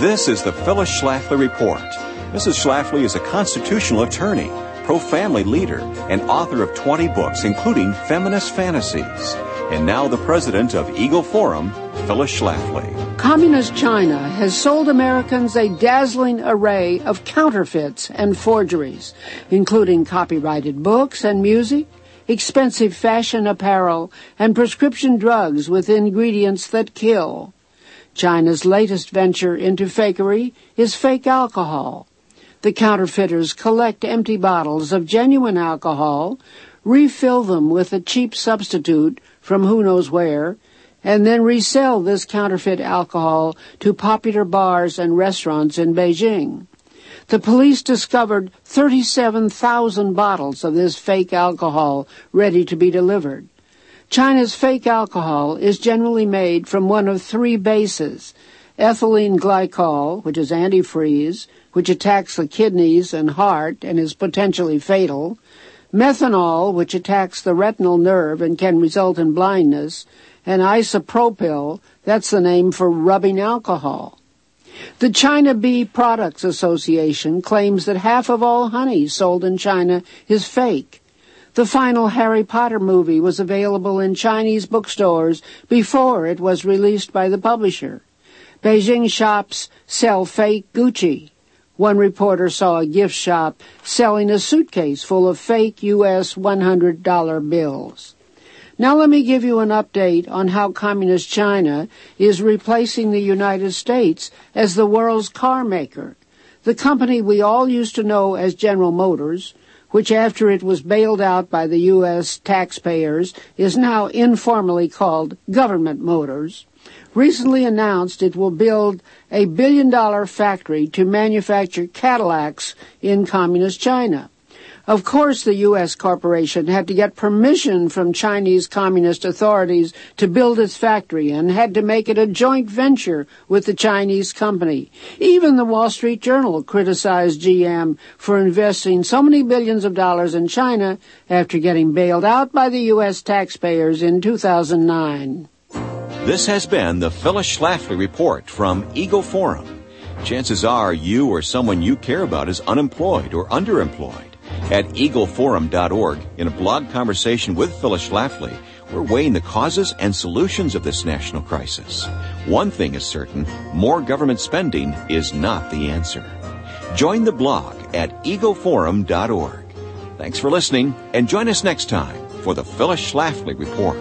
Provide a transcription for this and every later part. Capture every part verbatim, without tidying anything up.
This is the Phyllis Schlafly Report. Missus Schlafly is a constitutional attorney, pro-family leader, and author of twenty books, including Feminist Fantasies. And now the president of Eagle Forum, Phyllis Schlafly. Communist China has sold Americans a dazzling array of counterfeits and forgeries, including copyrighted books and music, expensive fashion apparel, and prescription drugs with ingredients that kill. China's latest venture into fakery is fake alcohol. The counterfeiters collect empty bottles of genuine alcohol, refill them with a cheap substitute from who knows where, and then resell this counterfeit alcohol to popular bars and restaurants in Beijing. The police discovered thirty-seven thousand bottles of this fake alcohol ready to be delivered. China's fake alcohol is generally made from one of three bases: ethylene glycol, which is antifreeze, which attacks the kidneys and heart and is potentially fatal; methanol, which attacks the retinal nerve and can result in blindness; and isopropyl, that's the name for rubbing alcohol. The China Bee Products Association claims that half of all honey sold in China is fake. The final Harry Potter movie was available in Chinese bookstores before it was released by the publisher. Beijing shops sell fake Gucci. One reporter saw a gift shop selling a suitcase full of fake U S one hundred dollar bills. Now let me give you an update on how Communist China is replacing the United States as the world's car maker. The company we all used to know as General Motors, which after it was bailed out by the U S taxpayers is now informally called Government Motors, recently announced it will build a billion-dollar factory to manufacture Cadillacs in Communist China. Of course, the U S corporation had to get permission from Chinese communist authorities to build its factory and had to make it a joint venture with the Chinese company. Even the Wall Street Journal criticized G M for investing so many billions of dollars in China after getting bailed out by the U S taxpayers in two thousand nine. This has been the Phyllis Schlafly Report from Eagle Forum. Chances are you or someone you care about is unemployed or underemployed. At eagle forum dot org, in a blog conversation with Phyllis Schlafly, we're weighing the causes and solutions of this national crisis. One thing is certain, more government spending is not the answer. Join the blog at eagle forum dot org. Thanks for listening, and join us next time for the Phyllis Schlafly Report.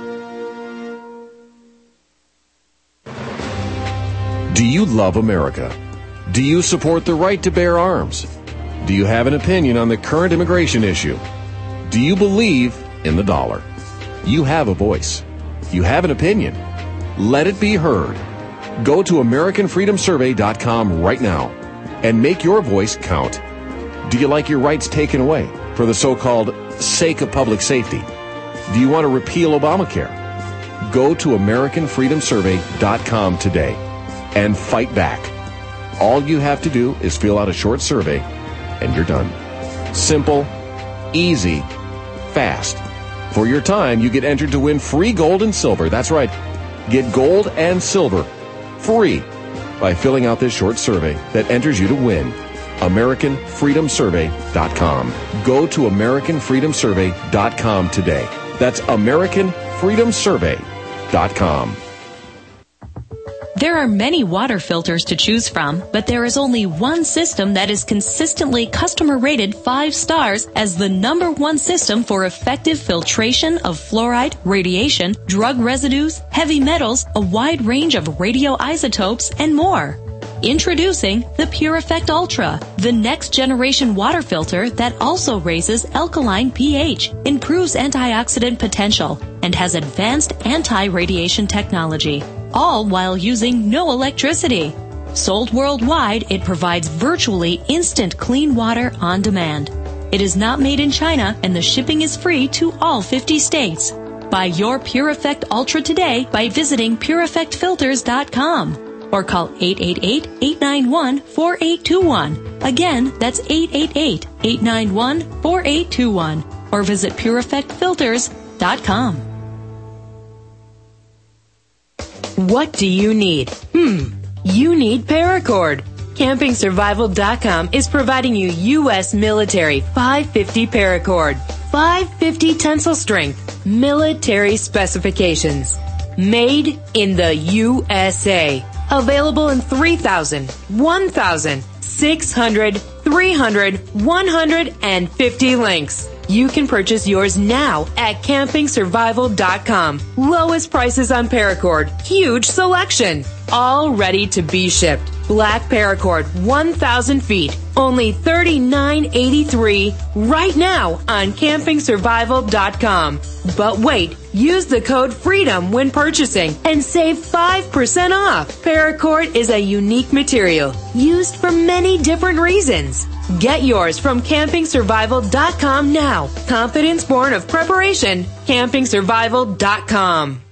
Do you love America? Do you support the right to bear arms? Do you have an opinion on the current immigration issue? Do you believe in the dollar? You have a voice. You have an opinion. Let it be heard. Go to american freedom survey dot com right now and make your voice count. Do you like your rights taken away for the so-called sake of public safety? Do you want to repeal Obamacare? Go to american freedom survey dot com today and fight back. All you have to do is fill out a short survey and you're done. Simple, easy, fast. For your time, you get entered to win free gold and silver. That's right. Get gold and silver free by filling out this short survey that enters you to win. american freedom survey dot com. Go to american freedom survey dot com today. That's american freedom survey dot com. There are many water filters to choose from, but there is only one system that is consistently customer rated five stars as the number one system for effective filtration of fluoride, radiation, drug residues, heavy metals, a wide range of radioisotopes, and more. Introducing the PureEffect Ultra, the next generation water filter that also raises alkaline pH, improves antioxidant potential, and has advanced anti-radiation technology, all while using no electricity. Sold worldwide, it provides virtually instant clean water on demand. It is not made in China, and the shipping is free to all fifty states. Buy your PureEffect Ultra today by visiting pure effect filters dot com. Or call eight eight eight, eight nine one, four eight two one. Again, that's eight eight eight, eight nine one, four eight two one. Or visit pure effect filters dot com. What do you need? Hmm. You need Paracord. Camping Survival dot com is providing you U S military five fifty Paracord, five fifty tensile strength, military specifications. Made in the U S A. Available in three thousand, one thousand, six hundred, three hundred, one hundred, and fifty links. You can purchase yours now at Camping Survival dot com. Lowest prices on Paracord. Huge selection. All ready to be shipped. Black Paracord, one thousand feet. Only thirty-nine eighty-three right now on Camping Survival dot com. But wait, use the code FREEDOM when purchasing and save five percent off. Paracord is a unique material used for many different reasons. Get yours from Camping Survival dot com now. Confidence born of preparation. Camping Survival dot com.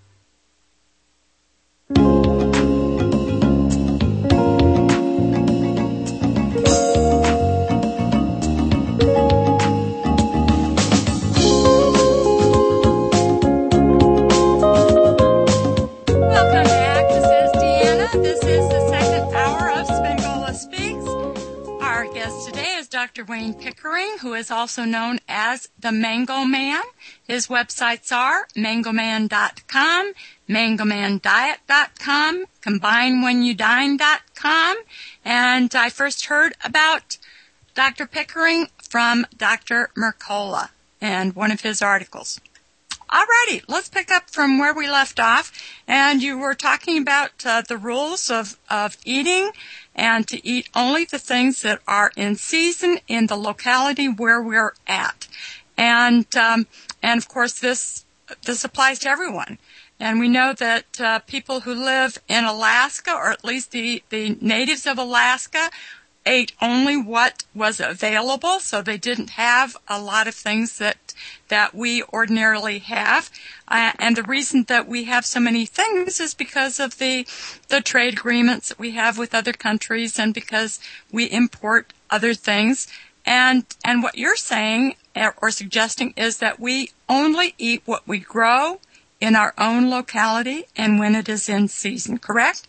Doctor Wayne Pickering, who is also known as the Mango Man. His websites are mango man dot com, mango man diet dot com, combine when you dine dot com, and I first heard about Doctor Pickering from Doctor Mercola and one of his articles. Alrighty, let's pick up from where we left off, and you were talking about uh, the rules of, of eating, and to eat only the things that are in season in the locality where we're at. And, um, and of course, this, this applies to everyone. And we know that, uh, people who live in Alaska, or at least the, the natives of Alaska, ate only what was available, so they didn't have a lot of things that that we ordinarily have. Uh, and the reason that we have so many things is because of the the trade agreements that we have with other countries, and because we import other things. And and what you're saying or suggesting is that we only eat what we grow in our own locality and when it is in season, correct?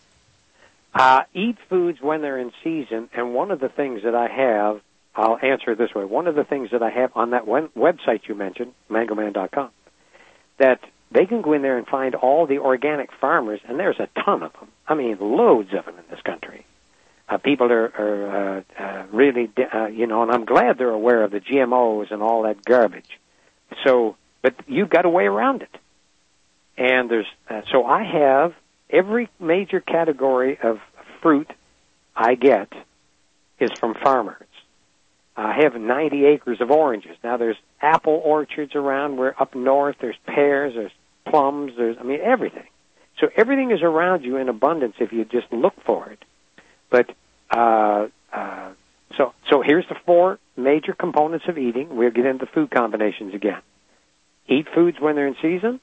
Uh, eat foods when they're in season, and one of the things that I have, I'll answer it this way, one of the things that I have on that website you mentioned, mango man dot com, that they can go in there and find all the organic farmers, and there's a ton of them. I mean, loads of them in this country. Uh, people are, are uh, uh, really, uh, you know, and I'm glad they're aware of the G M Os and all that garbage. So, but you've got a way around it. And there's, uh, so I have every major category of fruit I get is from farmers. I have ninety acres of oranges. Now, there's apple orchards around. We're up north. There's pears. There's plums. There's, I mean, everything. So everything is around you in abundance if you just look for it. But uh, uh, so so here's the four major components of eating. We'll get into food combinations again. Eat foods when they're in season,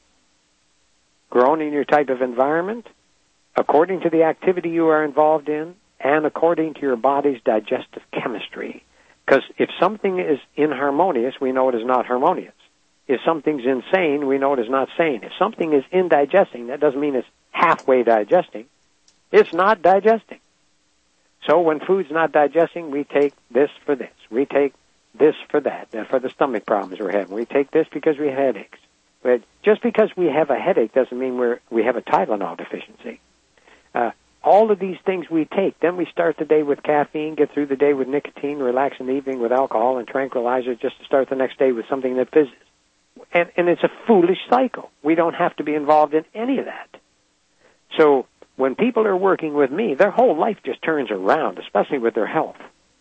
grown in your type of environment, according to the activity you are involved in, and according to your body's digestive chemistry. Because if something is inharmonious, we know it is not harmonious. If something's insane, we know it is not sane. If something is indigesting, that doesn't mean it's halfway digesting. It's not digesting. So when food's not digesting, we take this for this. We take this for that, for the stomach problems we're having. We take this because we have headaches. But just because we have a headache doesn't mean we're, we have a Tylenol deficiency. Uh, all of these things we take. Then we start the day with caffeine, get through the day with nicotine, relax in the evening with alcohol and tranquilizers, just to start the next day with something that fizzes. And, and it's a foolish cycle. We don't have to be involved in any of that. So when people are working with me, their whole life just turns around, especially with their health.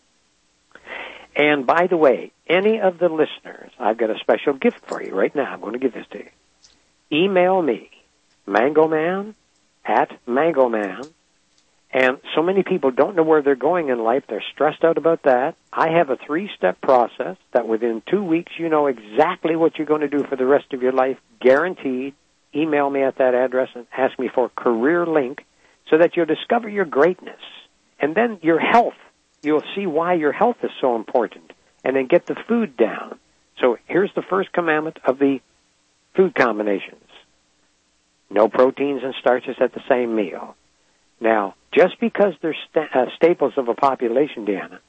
And by the way, any of the listeners, I've got a special gift for you right now. I'm going to give this to you. Email me, mangoman at mangoman. And so many people don't know where they're going in life. They're stressed out about that. I have a three-step process that within two weeks you know exactly what you're going to do for the rest of your life, guaranteed. Email me at that address and ask me for a career link so that you'll discover your greatness. And then your health. You'll see why your health is so important. And then get the food down. So here's the first commandment of the food combinations. No proteins and starches at the same meal. Now, just because they're sta- uh, staples of a population, Deanna,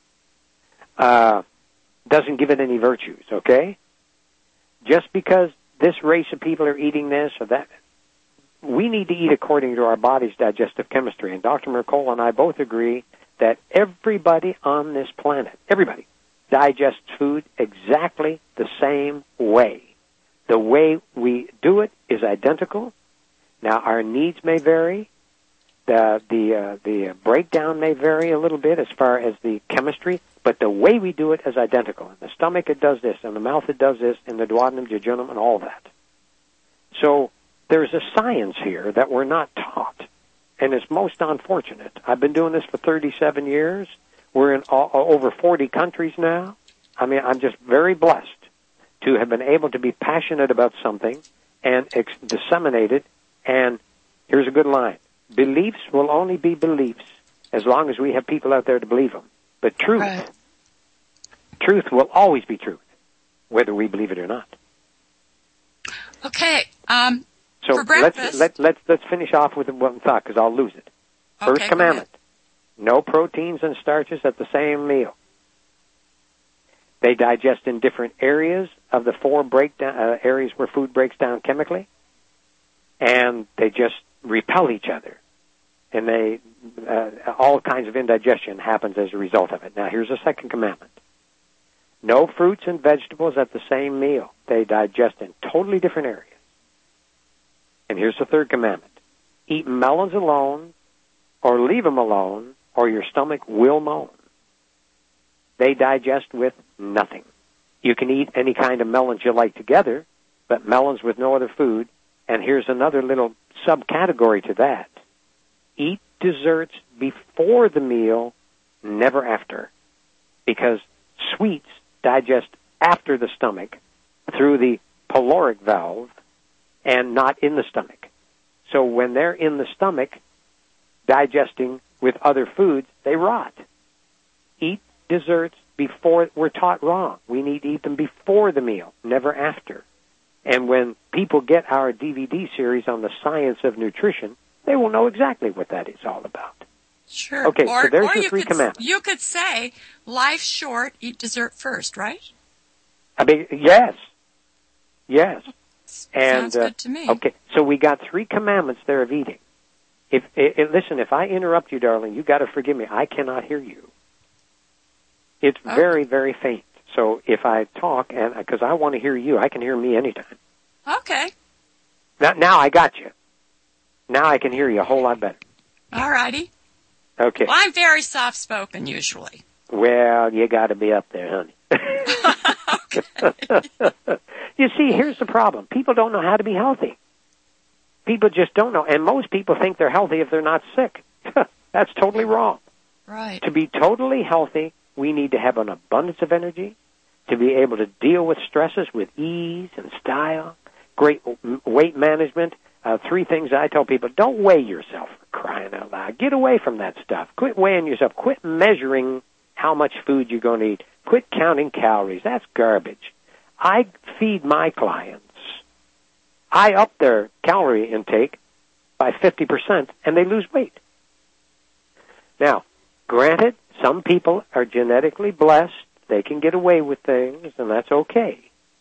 uh, doesn't give it any virtues, okay? Just because this race of people are eating this or that, we need to eat according to our body's digestive chemistry. And Doctor Mercola and I both agree that everybody on this planet, everybody, digests food exactly the same way. The way we do it is identical. Now, our needs may vary. The the uh, the breakdown may vary a little bit as far as the chemistry, but the way we do it is identical. In the stomach, it does this. In the mouth, it does this. In the duodenum, jejunum, and all that. So there's a science here that we're not taught, and it's most unfortunate. I've been doing this for thirty-seven years. We're in all, over forty countries now. I mean, I'm just very blessed to have been able to be passionate about something and ex- disseminate it. And here's a good line. Beliefs will only be beliefs as long as we have people out there to believe them. But truth, right. truth will always be truth, whether we believe it or not. Okay. Um, so for breakfast, let's, let, let's, let's finish off with one thought because I'll lose it. First okay, commandment, no proteins and starches at the same meal. They digest in different areas of the four breakdown uh, areas where food breaks down chemically, and they just repel each other, and they uh, all kinds of indigestion happens as a result of it. Now, here's the second commandment: no fruits and vegetables at the same meal. They digest in totally different areas. And here's the third commandment: eat melons alone, or leave them alone, or your stomach will moan. They digest with nothing. You can eat any kind of melons you like together, but melons with no other food. And here's another little subcategory to that. Eat desserts before the meal, never after. Because sweets digest after the stomach through the pyloric valve and not in the stomach. So when they're in the stomach digesting with other foods, they rot. Eat desserts before. We're taught wrong. We need to eat them before the meal, never after. And when people get our D V D series on the science of nutrition, they will know exactly what that is all about. Sure. Okay, or, so there's or the you three could, commandments. You could say, life's short, eat dessert first, right? I mean, yes. Yes. And, Sounds good to me. Uh, okay, so we got three commandments there of eating. If, if Listen, if I interrupt you, darling, you got to forgive me. I cannot hear you. It's okay. very, very faint. So if I talk, and because I want to hear you, I can hear me anytime. Okay. Now, now I got you. Now I can hear you a whole lot better. All righty. Okay. Well, I'm very soft-spoken usually. Well, you got to be up there, honey. You see, here's the problem. People don't know how to be healthy. People just don't know. And most people think they're healthy if they're not sick. That's totally wrong. Right. To be totally healthy, we need to have an abundance of energy, to be able to deal with stresses with ease and style, great weight management. Uh, three things I tell people: don't weigh yourself, for crying out loud. Get away from that stuff. Quit weighing yourself. Quit measuring how much food you're going to eat. Quit counting calories. That's garbage. I feed my clients. I up their calorie intake by fifty percent, and they lose weight. Now, granted, some people are genetically blessed. They can get away with things, and that's okay.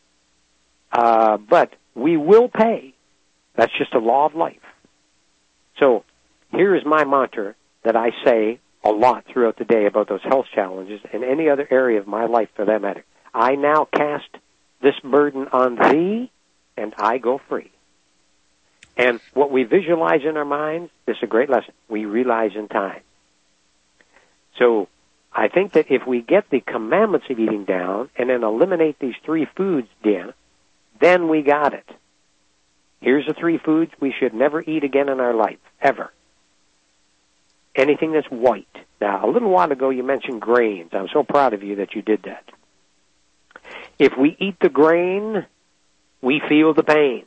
Uh, but we will pay. That's just a law of life. So here is my mantra that I say a lot throughout the day about those health challenges and any other area of my life for that matter. I now cast this burden on thee, and I go free. And what we visualize in our minds, this is a great lesson, we realize in time. So I think that if we get the commandments of eating down and then eliminate these three foods, Dan, then we got it. Here's the three foods we should never eat again in our life, ever. Anything that's white. Now, a little while ago you mentioned grains. I'm so proud of you that you did that. If we eat the grain, we feel the pain.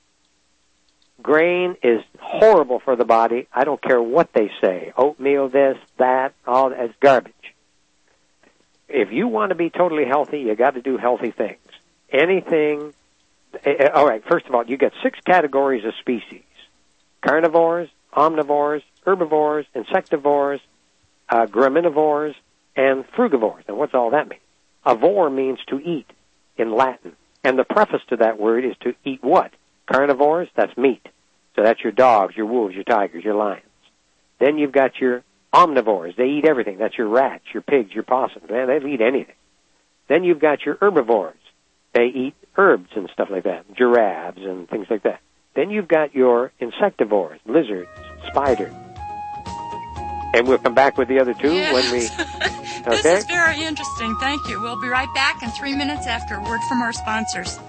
Grain is horrible for the body. I don't care what they say. Oatmeal, this, that, all that's garbage. If you want to be totally healthy, you got to do healthy things. Anything. All right, first of all, you got six categories of species: carnivores, omnivores, herbivores, insectivores, uh, graminivores, and frugivores. And what's all that mean? Avore means to eat in Latin. And the preface to that word is to eat what? Carnivores, that's meat. So that's your dogs, your wolves, your tigers, your lions. Then you've got your omnivores. They eat everything. That's your rats, your pigs, your possums. Man, they'll eat anything. Then you've got your herbivores. They eat herbs and stuff like that, giraffes and things like that. Then you've got your insectivores, lizards, spiders. And we'll come back with the other two yes. when we... Okay? This is very interesting. Thank you. We'll be right back in three minutes after a word from our sponsors.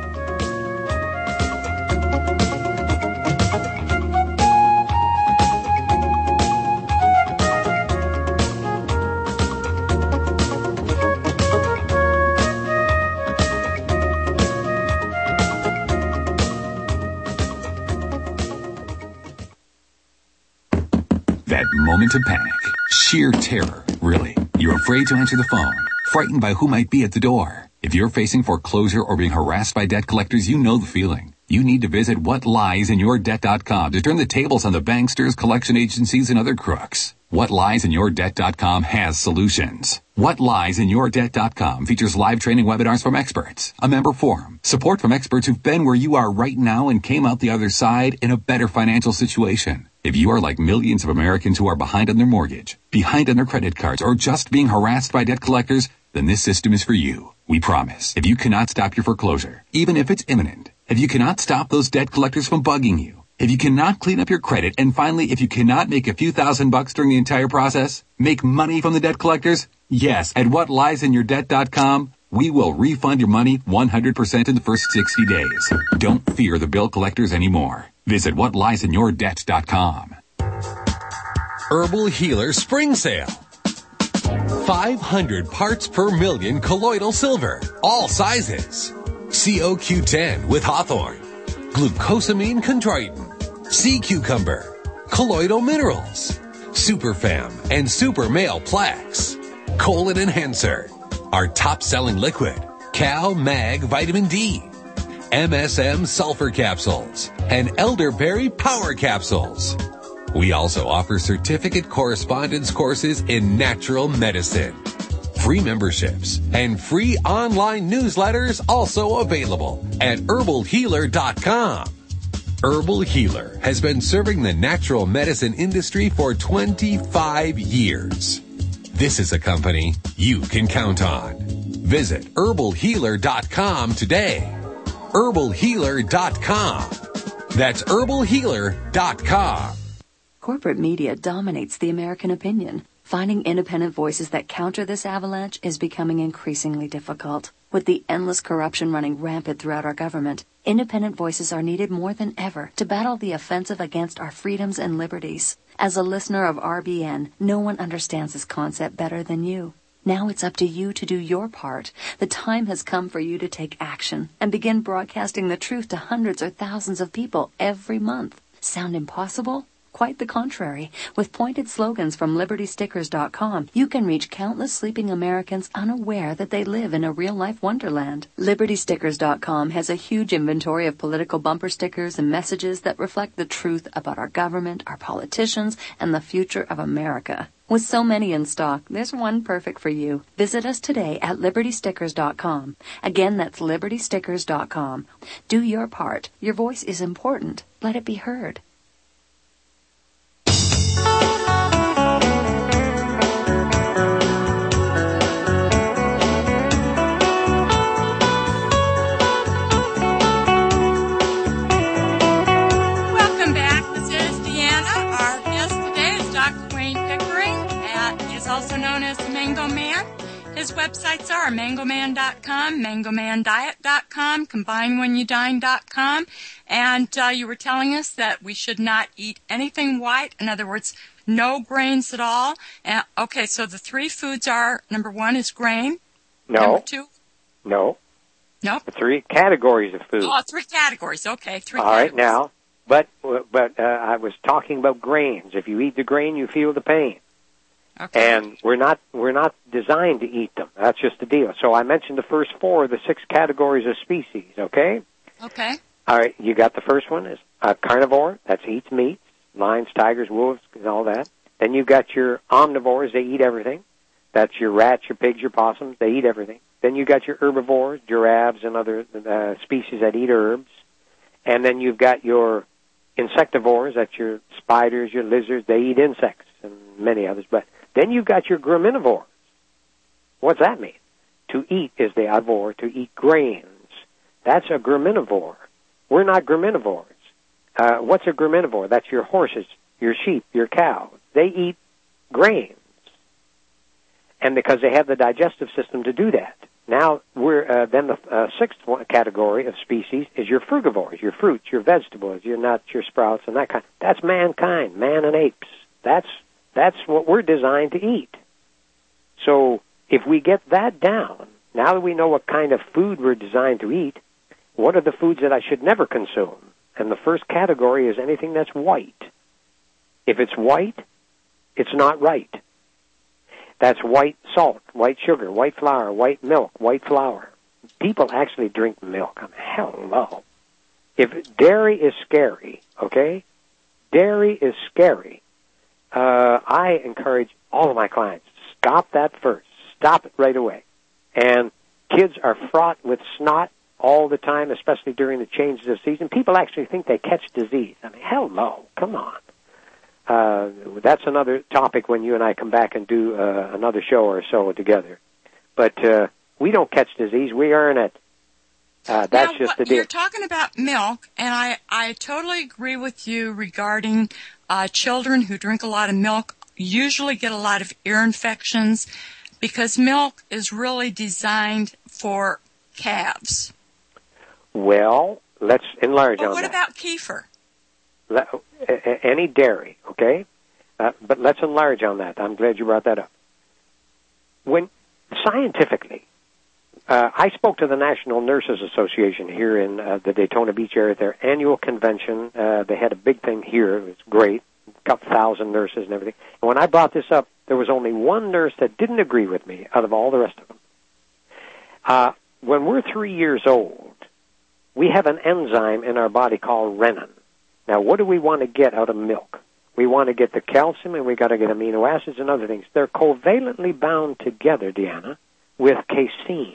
That moment of panic. Sheer terror, really. You're afraid to answer the phone, frightened by who might be at the door. If you're facing foreclosure or being harassed by debt collectors, you know the feeling. You need to visit what lies in your debt dot com to turn the tables on the banksters, collection agencies, and other crooks. what lies in your debt dot com has solutions. what lies in your debt dot com features live training webinars from experts, a member forum, support from experts who've been where you are right now and came out the other side in a better financial situation. If you are like millions of Americans who are behind on their mortgage, behind on their credit cards, or just being harassed by debt collectors, then this system is for you. We promise. If you cannot stop your foreclosure, even if it's imminent, if you cannot stop those debt collectors from bugging you, if you cannot clean up your credit, and finally, if you cannot make a few thousand bucks during the entire process, make money from the debt collectors, yes, at what lies in your debt dot com, we will refund your money one hundred percent in the first sixty days. Don't fear the bill collectors anymore. Visit what lies in your debt dot com. Herbal Healer Spring Sale. five hundred parts per million colloidal silver, all sizes. C O Q ten with Hawthorne, glucosamine chondroitin, sea cucumber, colloidal minerals, Superfam and Super Male Plaques, colon enhancer, our top-selling liquid, Cal Mag Vitamin D, M S M sulfur capsules, and elderberry power capsules. We also offer certificate correspondence courses in natural medicine. Free memberships and free online newsletters also available at herbal healer dot com. Herbal Healer has been serving the natural medicine industry for twenty-five years. This is a company you can count on. Visit herbal healer dot com today. herbal healer dot com. That's herbal healer dot com. Corporate media dominates the American opinion. Finding independent voices that counter this avalanche is becoming increasingly difficult. With the endless corruption running rampant throughout our government, independent voices are needed more than ever to battle the offensive against our freedoms and liberties. As a listener of R B N, no one understands this concept better than you. Now it's up to you to do your part. The time has come for you to take action and begin broadcasting the truth to hundreds or thousands of people every month. Sound impossible? Quite the contrary. With pointed slogans from liberty stickers dot com, you can reach countless sleeping Americans unaware that they live in a real-life wonderland. liberty stickers dot com has a huge inventory of political bumper stickers and messages that reflect the truth about our government, our politicians, and the future of America. With so many in stock, there's one perfect for you. Visit us today at liberty stickers dot com. Again, that's liberty stickers dot com. Do your part. Your voice is important. Let it be heard. Also known as the Mango Man. His websites are mango man dot com, mango man diet dot com, combine when you dine dot com, and uh, you were telling us that we should not eat anything white. In other words, no grains at all. Uh, okay, so the three foods are, number one is grain. No. Number two? No. Nope. Three categories of food. Oh, three categories. Okay, three all categories. All right, now, but, but uh, I was talking about grains. If you eat the grain, you feel the pain. Okay. And we're not we're not designed to eat them. That's just the deal. So I mentioned the first four of the six categories of species, okay? Okay. All right, you got the first one is uh, carnivore. That eats meat. lions, tigers, wolves, and all that. Then you've got your omnivores, they eat everything. That's your rats, your pigs, your possums, they eat everything. Then you've got your herbivores, giraffes and other uh, species that eat herbs. And then you've got your insectivores, that's your spiders, your lizards, they eat insects and many others. But then you've got your graminivores. What's that mean? To eat is the ivore, to eat grains. That's a graminivore. We're not graminivores. Uh, what's a graminivore? That's your horses, your sheep, your cows. They eat grains. And because they have the digestive system to do that. Now, we're uh, then the uh, sixth one, category of species is your frugivores, your fruits, your vegetables, your nuts, your sprouts, and that kind. That's mankind, man and apes. That's that's what we're designed to eat. So if we get that down, now that we know what kind of food we're designed to eat, what are the foods that I should never consume? And the first category is anything that's white. If it's white, it's not right. That's white salt, white sugar, white flour, white milk, white flour. People actually drink milk. I mean, hello. If dairy is scary, okay, dairy is scary, uh, I encourage all of my clients, stop that first. Stop it right away. And kids are fraught with snot all the time, especially during the changes of season. People actually think they catch disease. I mean, hello, come on. Uh, that's another topic when you and I come back and do uh, another show or so together. But uh, we don't catch disease. We earn it. Uh, that's now, just the deal. You're talking about milk, and I, I totally agree with you regarding uh, children who drink a lot of milk usually get a lot of ear infections because milk is really designed for calves. Well, let's enlarge but on what that. What about kefir? Any dairy, okay? Uh, but let's enlarge on that. I'm glad you brought that up. When scientifically, uh, I spoke to the National Nurses Association here in uh, the Daytona Beach area at their annual convention. Uh, they had a big thing here. It was great, a couple thousand nurses and everything. And when I brought this up, there was only one nurse that didn't agree with me out of all the rest of them. Uh, when we're three years old, we have an enzyme in our body called renin. Now, what do we want to get out of milk? We want to get the calcium, and we got to get amino acids and other things. They're covalently bound together, Deanna, with casein,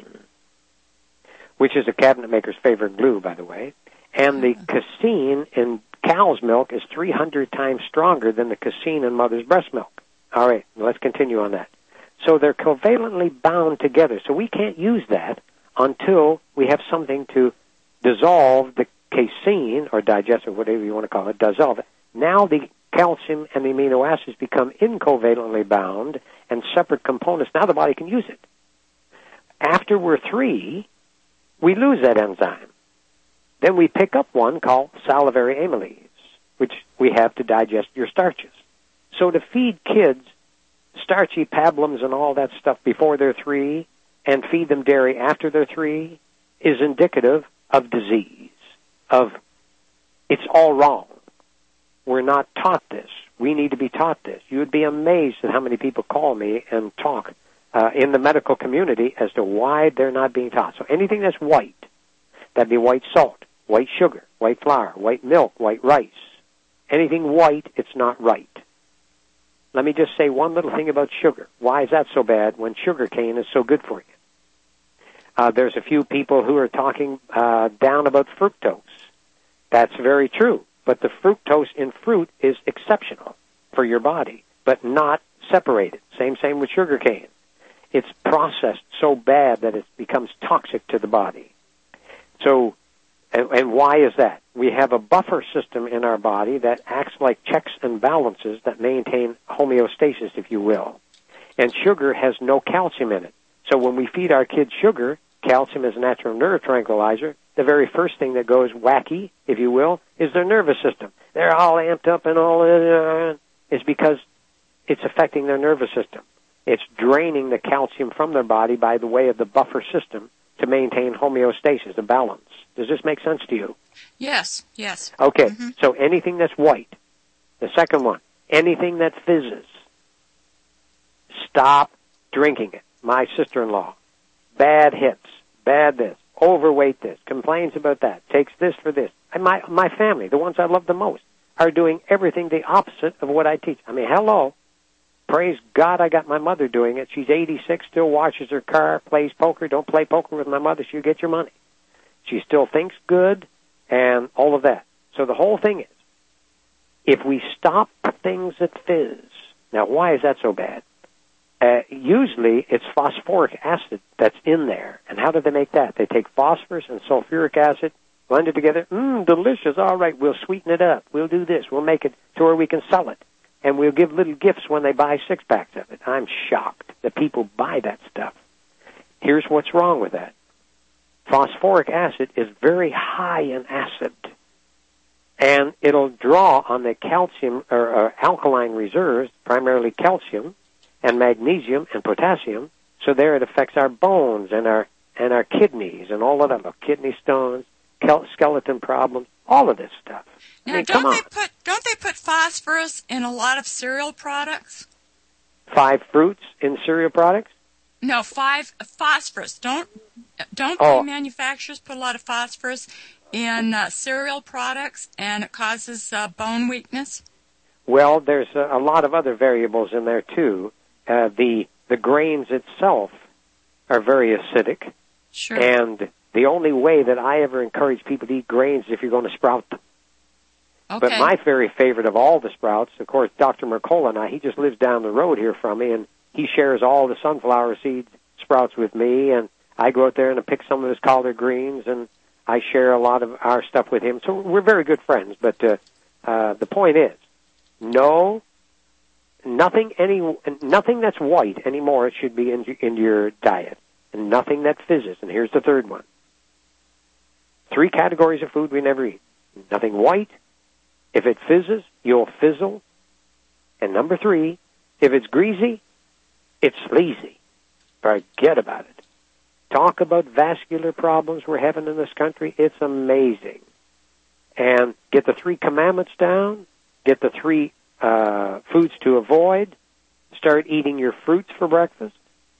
which is a cabinet maker's favorite glue, by the way. And the casein in cow's milk is three hundred times stronger than the casein in mother's breast milk. All right, let's continue on that. So they're covalently bound together. So we can't use that until we have something to dissolve the casein, or digest, or whatever you want to call it, dissolve it. Now the calcium and the amino acids become incovalently bound and separate components. Now the body can use it. After we're three, we lose that enzyme. Then we pick up one called salivary amylase, which we have to digest your starches. So to feed kids starchy pablums and all that stuff before they're three and feed them dairy after they're three is indicative of disease. Of it's all wrong. We're not taught this. We need to be taught this. You would be amazed at how many people call me and talk uh, in the medical community as to why they're not being taught. So anything that's white, that'd be white salt, white sugar, white flour, white milk, white rice. Anything white, it's not right. Let me just say one little thing about sugar. Why is that so bad when sugar cane is so good for you? Uh, there's a few people who are talking uh, down about fructose. That's very true. But the fructose in fruit is exceptional for your body, but not separated. Same, same with sugar cane. It's processed so bad that it becomes toxic to the body. So, and, and why is that? We have a buffer system in our body that acts like checks and balances that maintain homeostasis, if you will. And sugar has no calcium in it. So when we feed our kids sugar, calcium is a natural nerve tranquilizer. The very first thing that goes wacky, if you will, is their nervous system. They're all amped up and all uh, is because it's affecting their nervous system. It's draining the calcium from their body by the way of the buffer system to maintain homeostasis, a balance. Does this make sense to you? Yes, yes. Okay, mm-hmm. So anything that's white. The second one, anything that fizzes. Stop drinking it. My sister-in-law. Bad hits. Bad this. Overweight this. Complains about that. Takes this for this. And my, my family, the ones I love the most. are doing everything the opposite of what I teach. I mean, hello. Praise God I got my mother doing it. She's eighty-six, still washes her car, plays poker. Don't play poker with my mother. She'll get your money. She still thinks good and all of that. So the whole thing is, if we stop things that fizz, now why is that so bad? Uh, usually it's phosphoric acid that's in there. And how do they make that? They take phosphorus and sulfuric acid, blend it together. Mmm, delicious. All right, we'll sweeten it up. We'll do this. We'll make it to where we can sell it. And we'll give little gifts when they buy six-packs of it. I'm shocked that people buy that stuff. Here's what's wrong with that. Phosphoric acid is very high in acid. And it'll draw on the calcium or, or alkaline reserves, primarily calcium and magnesium and potassium. So there it affects our bones and our and our kidneys and all of that. Kidney stones, skeleton problems, all of this stuff. Now, I mean, don't come they on. put don't they put phosphorus in a lot of cereal products? Five fruits in cereal products? No, five phosphorus. Don't don't Oh. the manufacturers put a lot of phosphorus in uh, cereal products, and it causes uh, bone weakness? Well, there's a, a lot of other variables in there too. Uh, the the grains itself are very acidic, Sure. and the only way that I ever encourage people to eat grains is if you're going to sprout them. Okay. But my very favorite of all the sprouts, of course, Doctor Mercola and I, he just lives down the road here from me, and he shares all the sunflower seed sprouts with me, and I go out there and I pick some of his collard greens, and I share a lot of our stuff with him. So we're very good friends, but uh, uh, the point is, no, nothing any, nothing that's white anymore should be in, in your diet, and nothing that fizzes. And here's the third one. Three categories of food we never eat. Nothing white. If it fizzes, you'll fizzle. And number three, if it's greasy, it's sleazy. Forget about it. Talk about vascular problems we're having in this country. It's amazing. And get the three commandments down. Get the three uh, foods to avoid. Start eating your fruits for breakfast.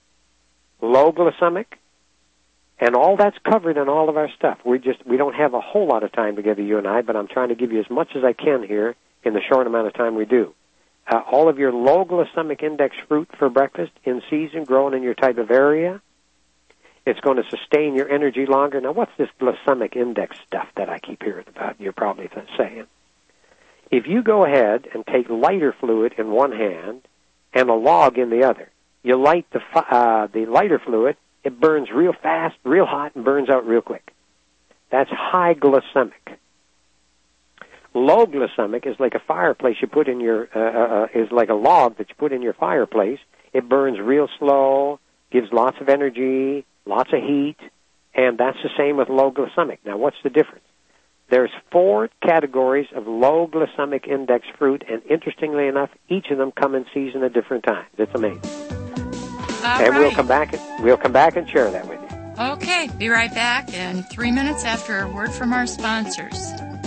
Low glycemic. And all that's covered in all of our stuff. We just we don't have a whole lot of time together, you and I, but I'm trying to give you as much as I can here in the short amount of time we do. Uh, all of your low glycemic index fruit for breakfast, in season, grown in your type of area. It's going to sustain your energy longer. Now, what's this glycemic index stuff that I keep hearing about? You're probably saying. If you go ahead and take lighter fluid in one hand and a log in the other, you light the uh, the lighter fluid. It burns real fast, real hot, and burns out real quick. That's high glycemic. Low glycemic is like a fireplace you put in your, uh, uh, is like a log that you put in your fireplace. It burns real slow, gives lots of energy, lots of heat, and that's the same with low glycemic. Now, what's the difference? There's four categories of low glycemic index fruit, and interestingly enough, each of them come in season at different times. It's amazing. All and right. we'll come back. And, we'll come back and share that with you. Okay, be right back in three minutes after a word from our sponsors.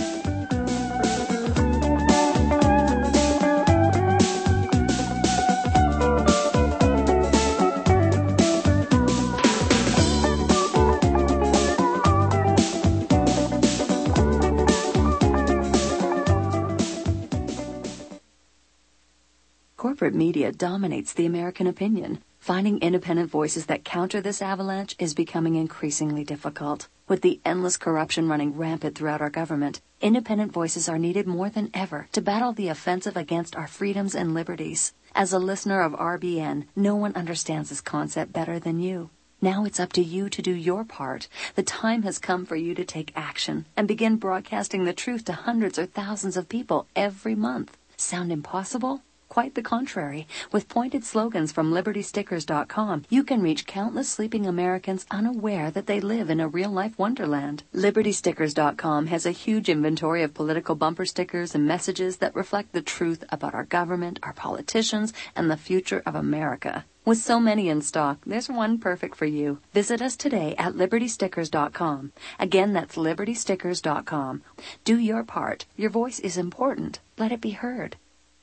Corporate media dominates the American opinion. Finding independent voices that counter this avalanche is becoming increasingly difficult. With the endless corruption running rampant throughout our government, independent voices are needed more than ever to battle the offensive against our freedoms and liberties. As a listener of R B N, no one understands this concept better than you. Now it's up to you to do your part. The time has come for you to take action and begin broadcasting the truth to hundreds or thousands of people every month. Sound impossible? Quite the contrary. With pointed slogans from Liberty Stickers dot com, you can reach countless sleeping Americans unaware that they live in a real-life wonderland. Liberty Stickers dot com has a huge inventory of political bumper stickers and messages that reflect the truth about our government, our politicians, and the future of America. With so many in stock, there's one perfect for you. Visit us today at Liberty Stickers dot com. Again, that's Liberty Stickers dot com. Do your part. Your voice is important. Let it be heard.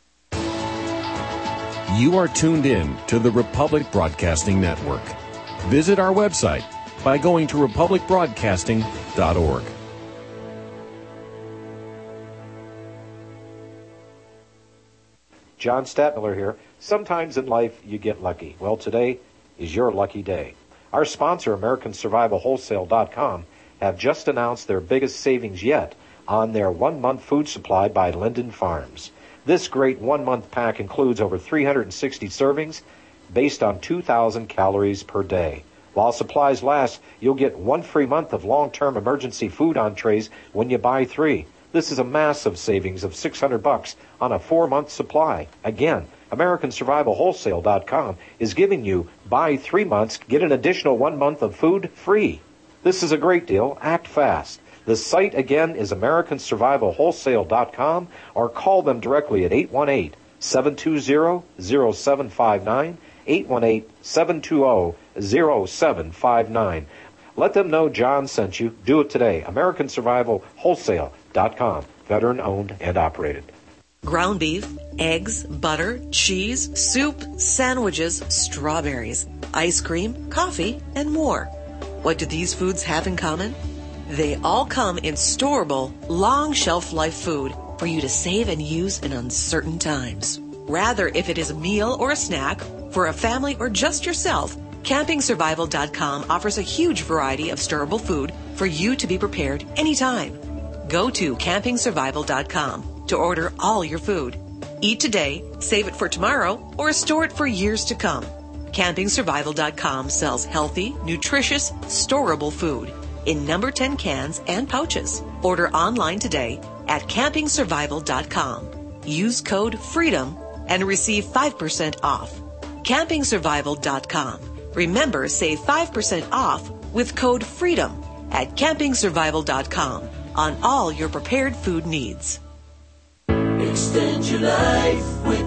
You are tuned in to the Republic Broadcasting Network. Visit our website by going to republic broadcasting dot org. John Stadtmiller here. Sometimes in life you get lucky. Well, today is your lucky day. Our sponsor, American Survival Wholesale dot com, have just announced their biggest savings yet on their one-month food supply by Linden Farms. This great one-month pack includes over three hundred sixty servings based on two thousand calories per day. While supplies last, you'll get one free month of long-term emergency food entrees when you buy three. This is a massive savings of six hundred bucks on a four-month supply. Again, American Survival Wholesale dot com is giving you buy three months, get an additional one month of food free. This is a great deal. Act fast. The site again is American Survival Wholesale dot com, or call them directly at eight one eight, seven two zero, zero seven five nine, eight one eight, seven two zero, zero seven five nine. Let them know John sent you. Do it today. American Survival Wholesale dot com. Veteran owned and operated. Ground beef, eggs, butter, cheese, soup, sandwiches, strawberries, ice cream, coffee, and more. What do these foods have in common? They all come in storable, long shelf life food for you to save and use in uncertain times. Rather, if it is a meal or a snack, for a family or just yourself, Camping Survival dot com offers a huge variety of storable food for you to be prepared anytime. Go to Camping Survival dot com to order all your food. Eat today, save it for tomorrow, or store it for years to come. Camping Survival dot com sells healthy, nutritious, storable food in number ten cans and pouches. Order online today at Camping Survival dot com. Use code FREEDOM and receive five percent off. Camping Survival dot com. Remember, save five percent off with code FREEDOM at Camping Survival dot com on all your prepared food needs. Extend your life with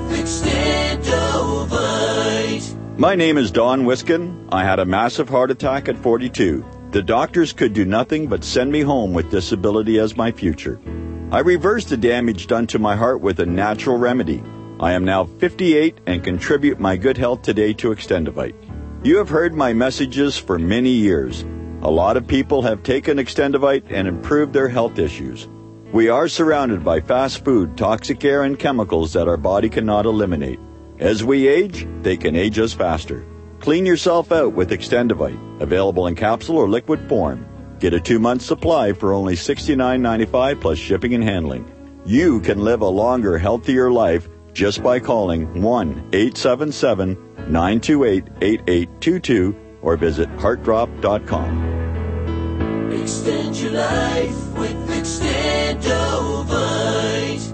Extendovite. My name is Don Wiskin. I had a massive heart attack at forty-two. The doctors could do nothing but send me home with disability as my future. I reversed the damage done to my heart with a natural remedy. I am now fifty-eight and contribute my good health today to Extendovite. You have heard my messages for many years. A lot of people have taken Extendovite and improved their health issues. We are surrounded by fast food, toxic air, and chemicals that our body cannot eliminate. As we age, they can age us faster. Clean yourself out with Extendovite, available in capsule or liquid form. Get a two-month supply for only sixty-nine ninety-five plus shipping and handling. You can live a longer, healthier life just by calling one eight seven seven, nine two eight, eight eight two two or visit heart drop dot com. Extend your life with Extendovite.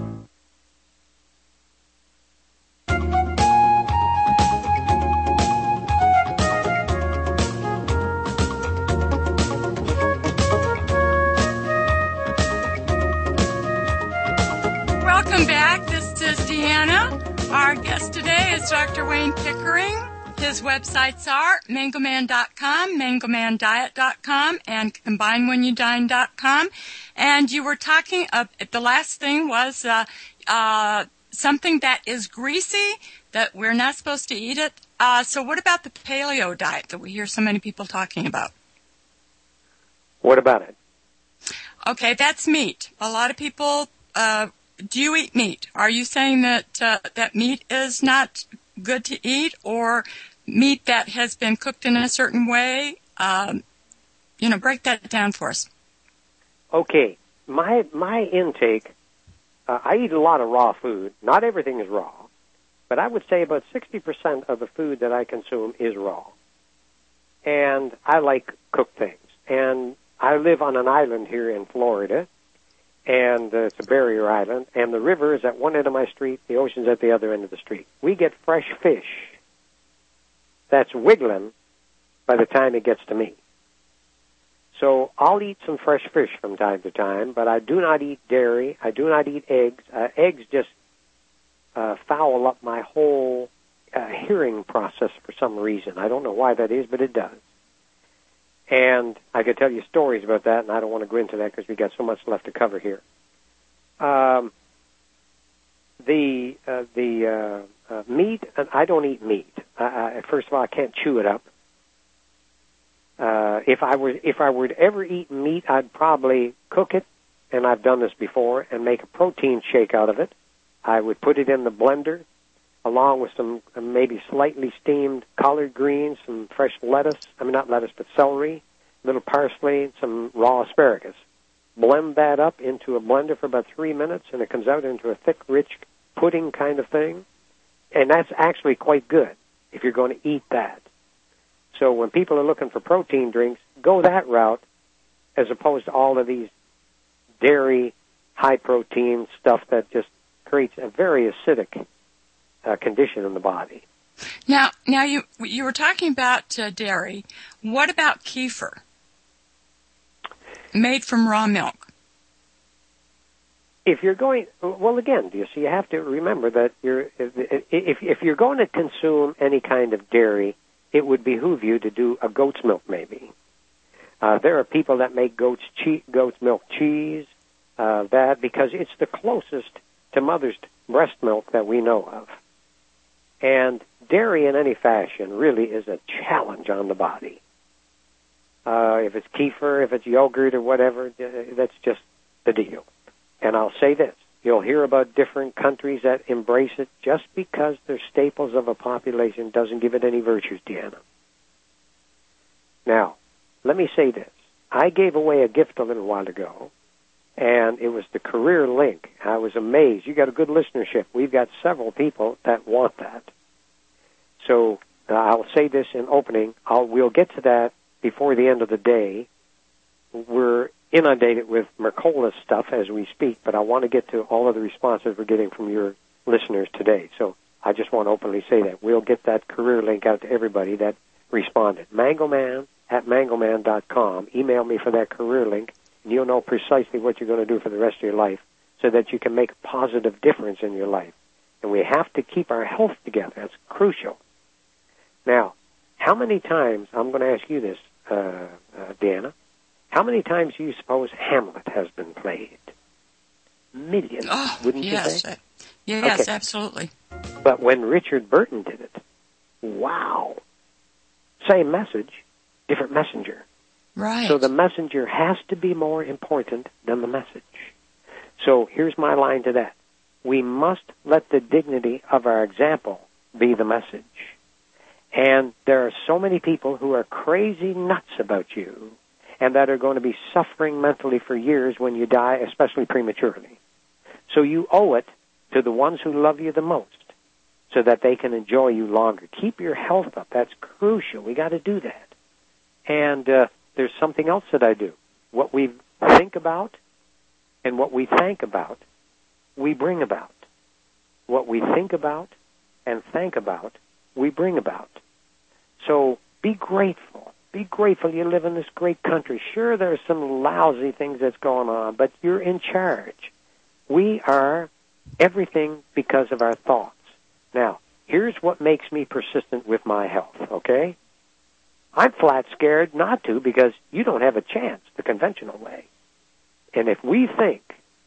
Welcome back. This is Deanna. Our guest today is Doctor Wayne Pickering. His websites are mango man dot com, mango man diet dot com, and combine when you dine dot com. And you were talking, uh, the last thing was uh, uh, something that is greasy, that we're not supposed to eat it. Uh, so what about the paleo diet that we hear so many people talking about? What about it? Okay, that's meat. A lot of people, uh, do you eat meat? Are you saying that uh, that meat is not good to eat, or meat that has been cooked in a certain way? Um, you know, break that down for us. Okay, my my intake, uh, I eat a lot of raw food. Not everything is raw, but I would say about sixty percent of the food that I consume is raw. And I like cooked things. And I live on an island here in Florida, and uh, it's a barrier island, and the river is at one end of my street, the ocean's at the other end of the street. We get fresh fish that's wiggling by the time it gets to me. So I'll eat some fresh fish from time to time, but I do not eat dairy. I do not eat eggs. Uh, eggs just uh, foul up my whole uh, hearing process for some reason. I don't know why that is, but it does. And I could tell you stories about that, and I don't want to go into that because we got so much left to cover here. Um, the uh, the uh, uh, meat, I don't eat meat. I, I, first of all, I can't chew it up. Uh, if I were if I were to ever eat meat, I'd probably cook it, and I've done this before, and make a protein shake out of it. I would put it in the blender, along with some uh, maybe slightly steamed collard greens, some fresh lettuce, I mean not lettuce, but celery, a little parsley, some raw asparagus. Blend that up into a blender for about three minutes, and it comes out into a thick, rich pudding kind of thing. And that's actually quite good if you're going to eat that. So when people are looking for protein drinks, go that route as opposed to all of these dairy, high-protein stuff that just creates a very acidic uh, condition in the body. Now, now you you were talking about uh, dairy. What about kefir? Made from raw milk. If you're going, well, again, you see, you have to remember that you're if if you're going to consume any kind of dairy, it would behoove you to do a goat's milk, maybe. Uh, there are people that make goat's che- goat's milk cheese, uh, that because it's the closest to mother's breast milk that we know of. And dairy in any fashion really is a challenge on the body. Uh, if it's kefir, if it's yogurt or whatever, that's just the deal. And I'll say this, you'll hear about different countries that embrace it just because they're staples of a population doesn't give it any virtues, Deanna. Now, let me say this. I gave away a gift a little while ago, and it was the Career Link. I was amazed. You got a good listenership. We've got several people that want that. So uh, I'll say this in opening. I'll, we'll get to that before the end of the day. We're inundated with Mercola stuff as we speak, but I want to get to all of the responses we're getting from your listeners today. So I just want to openly say that. We'll get that Career Link out to everybody that responded. Mangoman at mangoman dot com. Email me for that Career Link, and you'll know precisely what you're going to do for the rest of your life so that you can make a positive difference in your life. And we have to keep our health together. That's crucial. Now, how many times, I'm going to ask you this, uh, uh, Deanna, how many times do you suppose Hamlet has been played? Millions, oh, wouldn't yes. you say? Uh, yes, okay. Absolutely. But when Richard Burton did it, wow. Same message, different messenger. Right. So the messenger has to be more important than the message. So here's my line to that. We must let the dignity of our example be the message. And there are so many people who are crazy nuts about you and that are going to be suffering mentally for years when you die, especially prematurely. So you owe it to the ones who love you the most so that they can enjoy you longer. Keep your health up. That's crucial. We got to do that. And uh, there's something else that I do. What we think about and what we thank about, we bring about. What we think about and thank about, we bring about. So be grateful. Be grateful you live in this great country. Sure, there's some lousy things that's going on, but you're in charge. We are everything because of our thoughts. Now, here's what makes me persistent with my health, okay? I'm flat scared not to because you don't have a chance the conventional way. And if we think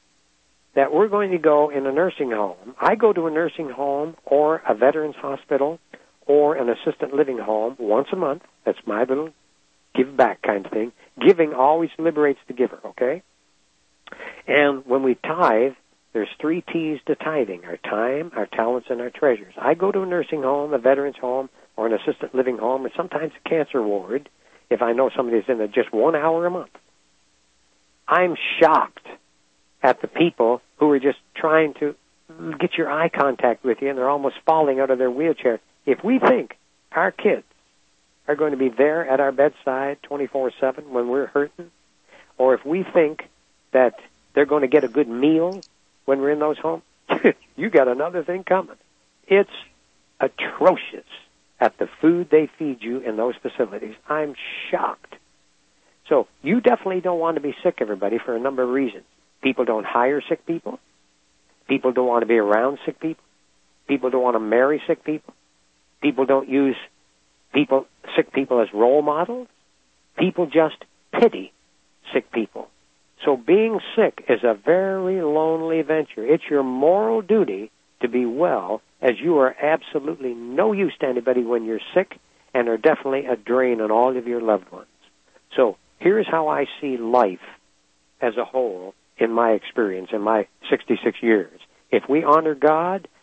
that we're going to go in a nursing home, I go to a nursing home or a veterans hospital or an assisted living home once a month. That's my little give back kind of thing. Giving always liberates the giver, okay? And when we tithe, there's three T's to tithing, our time, our talents, and our treasures. I go to a nursing home, a veterans home, or an assisted living home, or sometimes a cancer ward, if I know somebody's in there just one hour a month. I'm shocked at the people who are just trying to get your eye contact with you, and they're almost falling out of their wheelchair. If we think our kids are going to be there at our bedside twenty-four seven when we're hurting, or if we think that they're going to get a good meal when we're in those homes, you got another thing coming. It's atrocious at the food they feed you in those facilities. I'm shocked. So you definitely don't want to be sick, everybody, for a number of reasons. People don't hire sick people. People don't want to be around sick people. People don't want to marry sick people. People don't use people, sick people as role models. People just pity sick people. So being sick is a very lonely venture. It's your moral duty to be well, as you are absolutely no use to anybody when you're sick and are definitely a drain on all of your loved ones. So here's how I see life as a whole in my experience, in my sixty-six years. If we honor God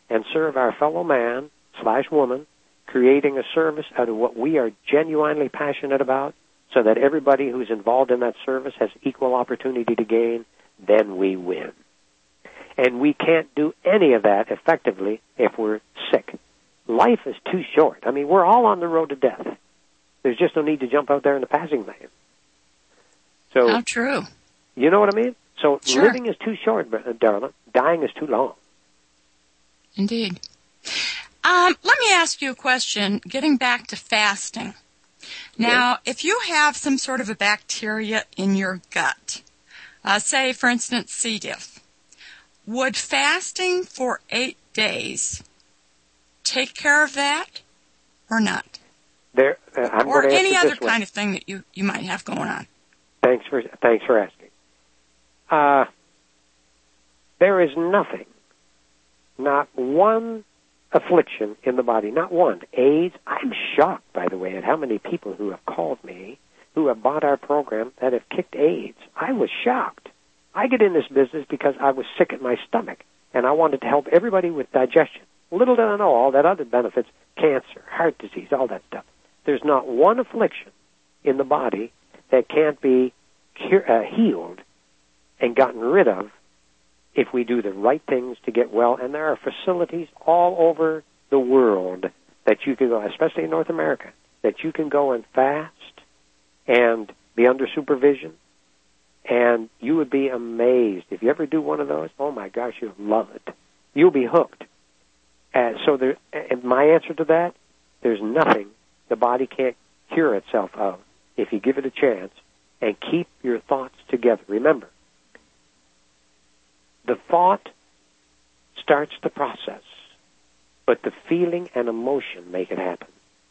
and serve our fellow man slash woman, creating a service out of what we are genuinely passionate about so that everybody who's involved in that service has equal opportunity to gain, then we win. And we can't do any of that effectively if we're sick. Life is too short. I mean, we're all on the road to death. There's just no need to jump out there in the passing lane. So, how true. You know what I mean? So Sure. living is too short, darling. Dying is too long. Indeed. Um, let me ask you a question, getting back to fasting. Now, if you have some sort of a bacteria in your gut, uh, say, for instance, C. diff, would fasting for eight days take care of that or not? There, uh, I'm or going to any answer other this kind way. of thing that you, you might have going on? Thanks for thanks for asking. Uh, there is nothing, not one affliction in the body, not one. AIDS, I'm shocked, by the way, at how many people who have called me, who have bought our program, that have kicked AIDS. I was shocked. I get in this business because I was sick at my stomach, and I wanted to help everybody with digestion. Little did I know all that other benefits, cancer, heart disease, all that stuff. There's not one affliction in the body that can't be cure, uh, healed and gotten rid of if we do the right things to get well. And there are facilities all over the world that you can go, especially in North America, that you can go and fast and be under supervision. And you would be amazed. If you ever do one of those, oh, my gosh, you'll love it. You'll be hooked. Uh, so there, and my answer to that, there's nothing the body can't cure itself of if you give it a chance and keep your thoughts together. Remember, the thought starts the process, but the feeling and emotion make it happen.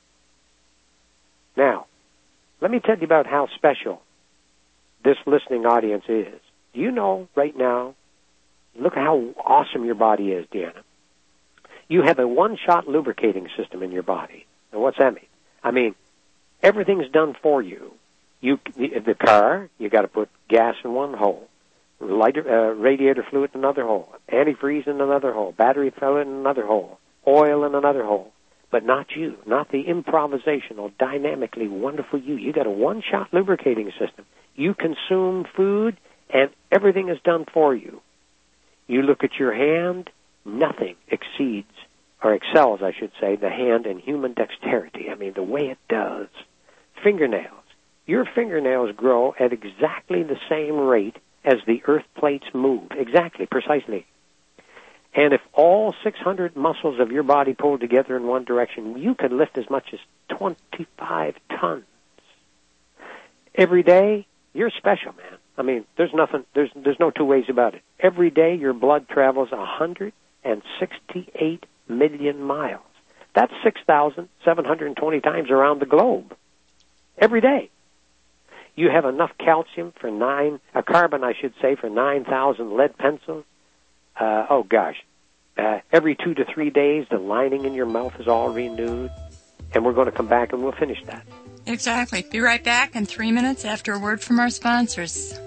Now, let me tell you about how special this listening audience is. Do you know right now, look how awesome your body is, Deanna. You have a one-shot lubricating system in your body. Now, what's that mean? I mean, everything's done for you. You, the, the car, you got to put gas in one hole, lighter, uh, radiator fluid in another hole, antifreeze in another hole, battery fluid in another hole, oil in another hole. But not you, not the improvisational, dynamically wonderful you. You got a one-shot lubricating system. You consume food, and everything is done for you. You look at your hand, nothing exceeds, or excels, I should say, the hand in human dexterity. I mean, the way it does. Fingernails. Your fingernails grow at exactly the same rate as the earth plates move. Exactly, precisely. And if all six hundred muscles of your body pulled together in one direction, you could lift as much as twenty-five tons. Every day, you're special, man. I mean, there's nothing, there's there's no two ways about it. Every day, your blood travels one hundred sixty-eight million miles. That's six thousand seven hundred twenty times around the globe. Every day. You have enough calcium for nine, a carbon, I should say, for nine thousand lead pencils. Uh, oh, gosh. Uh, every two to three days, the lining in your mouth is all renewed. And we're going to come back and we'll finish that. Exactly. Be right back in three minutes after a word from our sponsors.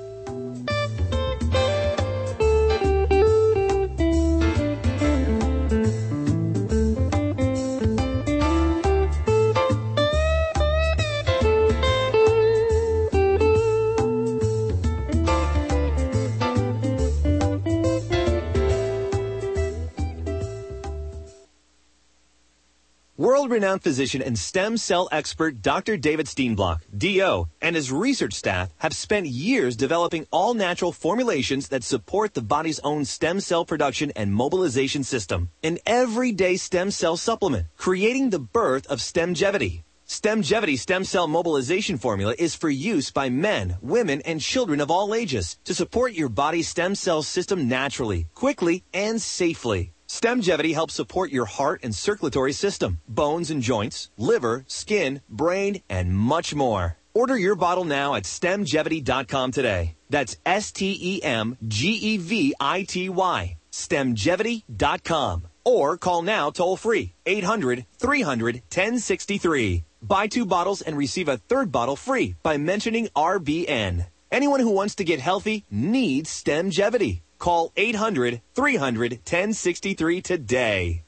World-renowned physician and stem cell expert Doctor David Steenblock, D O, and his research staff have spent years developing all-natural formulations that support the body's own stem cell production and mobilization system. An everyday stem cell supplement, creating the birth of Stemgevity. Stemgevity stem cell mobilization formula is for use by men, women, and children of all ages to support your body's stem cell system naturally, quickly, and safely. Stemgevity helps support your heart and circulatory system, bones and joints, liver, skin, brain, and much more. Order your bottle now at stemgevity dot com today. That's S T E M G E V I T Y, stemgevity dot com. Or call now toll-free, eight hundred, three hundred, ten sixty-three. Buy two bottles and receive a third bottle free by mentioning R B N. Anyone who wants to get healthy needs Stemgevity. Call eight hundred, three hundred, ten sixty-three today.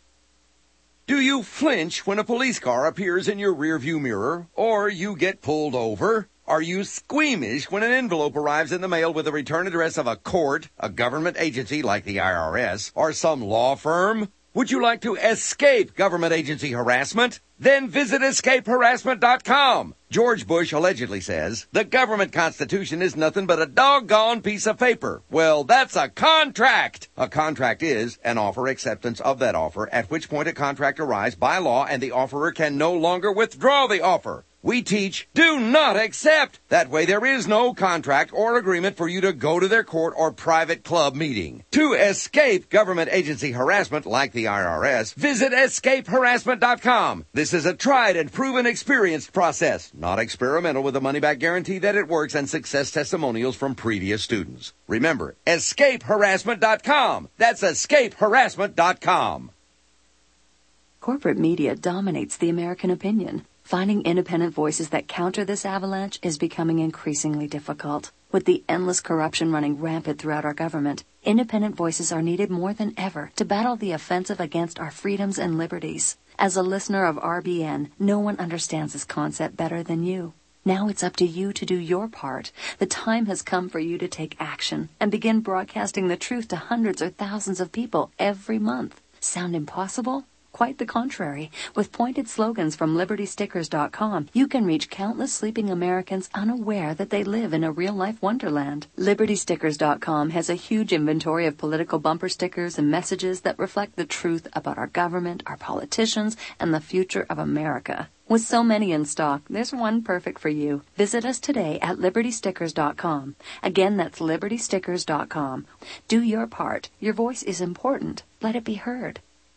Do you flinch when a police car appears in your rearview mirror or you get pulled over? Are you squeamish when an envelope arrives in the mail with the return address of a court, a government agency like the I R S, or some law firm? Would you like to escape government agency harassment? Then visit escape harassment dot com. George Bush allegedly says, the government constitution is nothing but a doggone piece of paper. Well, that's a contract. A contract is an offer acceptance of that offer, at which point a contract arrives by law and the offerer can no longer withdraw the offer. We teach, do not accept. That way there is no contract or agreement for you to go to their court or private club meeting. To escape government agency harassment like the I R S, visit escape harassment dot com. This is a tried and proven experienced process, not experimental, with a money-back guarantee that it works and success testimonials from previous students. Remember, escape harassment dot com. That's escape harassment dot com. Corporate media dominates the American opinion. Finding independent voices that counter this avalanche is becoming increasingly difficult. With the endless corruption running rampant throughout our government, independent voices are needed more than ever to battle the offensive against our freedoms and liberties. As a listener of R B N, no one understands this concept better than you. Now it's up to you to do your part. The time has come for you to take action and begin broadcasting the truth to hundreds or thousands of people every month. Sound impossible? Quite the contrary. With pointed slogans from liberty stickers dot com, you can reach countless sleeping Americans unaware that they live in a real-life wonderland. liberty stickers dot com has a huge inventory of political bumper stickers and messages that reflect the truth about our government, our politicians, and the future of America. With so many in stock, there's one perfect for you. Visit us today at liberty stickers dot com. Again, that's liberty stickers dot com. Do your part. Your voice is important. Let it be heard.